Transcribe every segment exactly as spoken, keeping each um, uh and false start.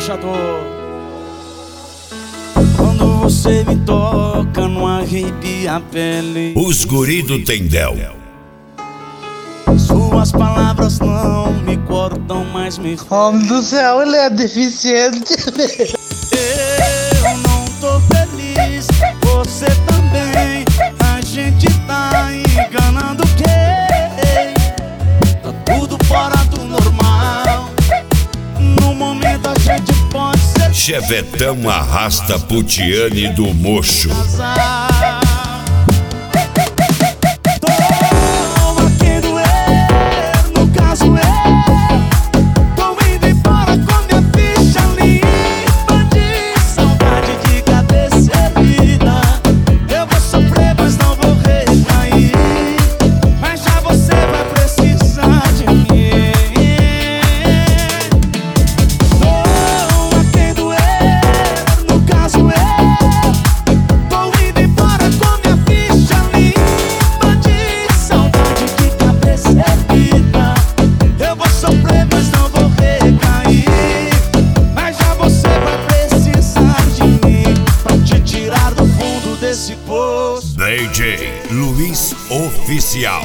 embaixador. Quando você me toca, não arrepia a pele. Os guri do Tendel. Suas palavras não me cortam, mas me... Homem do céu, ele é deficiente. Eu não tô feliz, você também. A gente tá enganando quem? Tá tudo fora do normal. No momento a gente pode ser Chevetão arrasta Putiane do Mocho. casar. D J Luiz Oficial.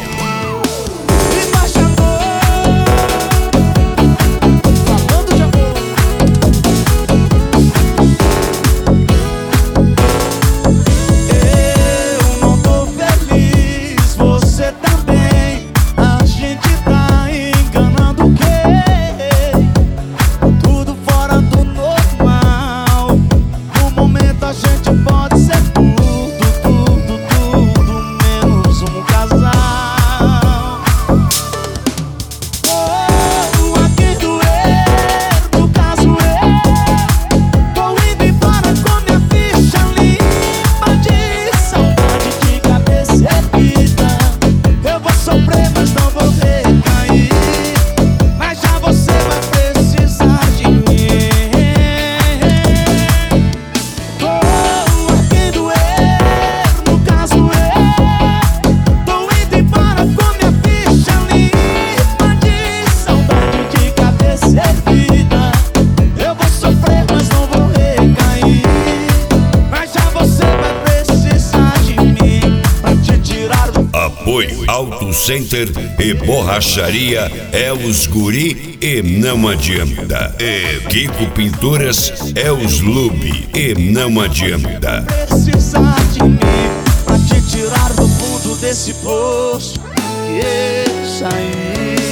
Apoio Auto Center e Borracharia é os guri e não adianta. E Kiko Pinturas é os Lube e não adianta. Precisar de mim pra te tirar do fundo desse poço. E sair.